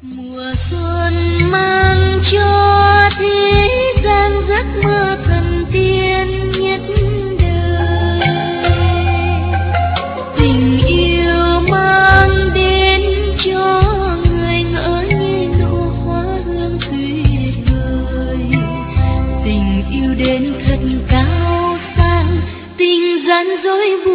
Mùa xuân mang cho thế gian giấc mơ thần tiên nhất đời. Tình yêu mang đến cho người ngỡ như nụ hoa hương tuyệt vời. Tình yêu đến thật cao sang, tình gian dối buồn